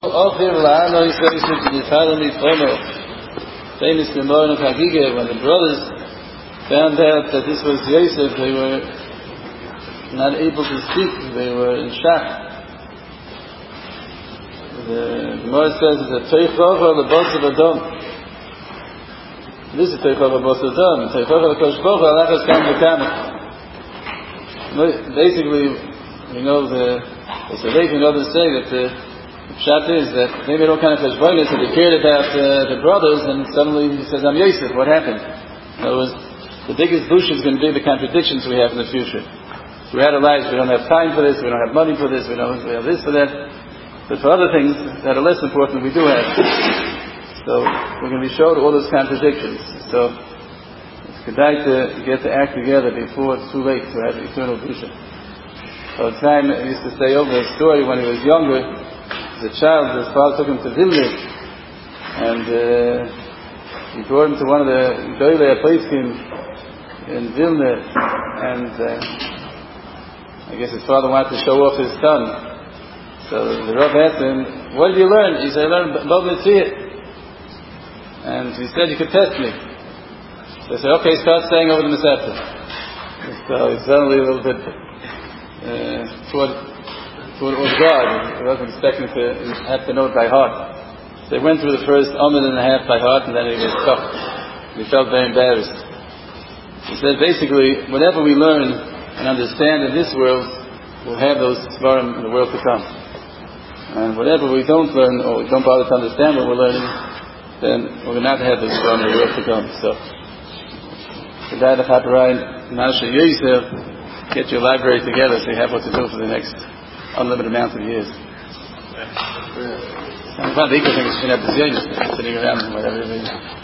Famous Gemara of Hagigah, when the brothers found out that this was Yosef, they were not able to speak, they were in shock. The Gemara says it's a Teichova L'Bos of Adam. This is Teichova L'Bos of Adam. Teichova L'Kosh Bocha Alachas Kam V'Kama. Basically, we know the Sadek and others say that the Pshat is that they made all kind of cheshbonos, and they cared about the brothers, and suddenly he says, I'm Yosef, what happened? In other words, the biggest bush is going to be the contradictions we have in the future. Throughout our lives, we don't have time for this, we don't have money for this, we have this for that. But for other things that are less important, we do have. So we're going to be showed all those contradictions. So it's good to get the act together before it's too late to have eternal busha. So the time I used to say over a story when he was younger. As a child, his father took him to Vilna, and he brought him to one of the Doilei Aposkim in Vilna, and I guess his father wanted to show off his son. So the Rav asked him, what did you learn? He said, I learned Bava Metzia. And he said, you could test me. So I said, okay, start saying over the Masechta. So he suddenly a little bit toward God. He wasn't expecting to have to know it by heart. So he went through the first minute and a half by heart, and then he was stuck. He felt very embarrassed. He said, basically, whatever we learn and understand in this world, we'll have those svarim in the world to come. And whatever we don't learn, or we don't bother to understand what we're learning, then we will not have those svarim in the world to come. So, the Dai Chaparai, Masha Yosef, get your library together so you have what to do for the next unlimited amount of years. I'm glad the equal thing is sitting around and whatever.